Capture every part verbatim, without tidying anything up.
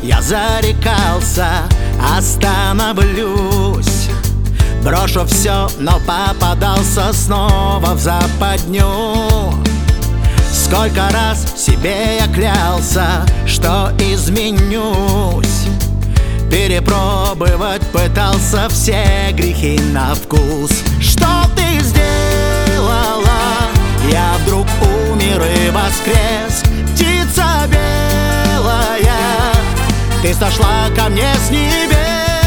я зарекался, остановлюсь. Брошу все, но попадался снова в западню. Сколько раз себе я клялся, что изменюсь. Перепробовать пытался все грехи на вкус. Что ты сделала? Я вдруг умер и воскрес. Птица белая, ты сошла ко мне с небес.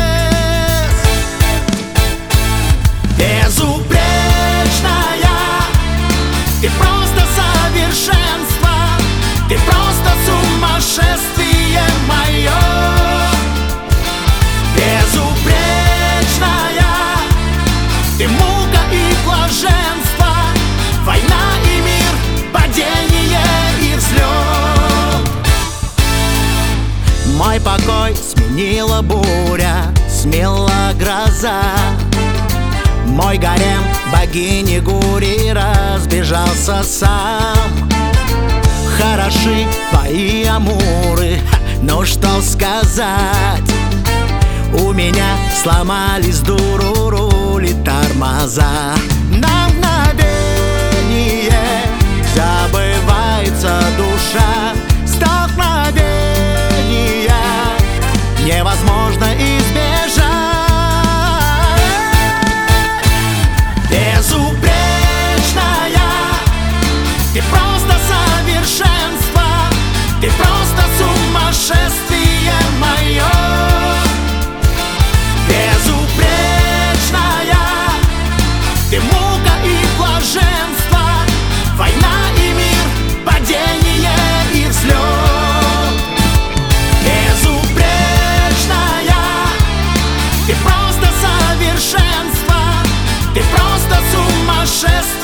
Безупречная, ты просто совершенство, ты просто сумасшествие мое. Безупречная, ты мука и блаженство, война и мир, падение и взлет. Мой покой сменила буря, смела гроза. Мой гарем богини Гури разбежался сам. Хороши твои амуры, но что сказать? У меня сломались дуру рули тормоза. На мгновение забывается душа. Столкновения невозможно избежать. Безупречная, ты просто совершенство, ты просто сумасшествие мое. Безупречная, ты мука и блаженство, война и мир, падение и взлет. Безупречная, ты просто совершенство, ты просто сумасшествие.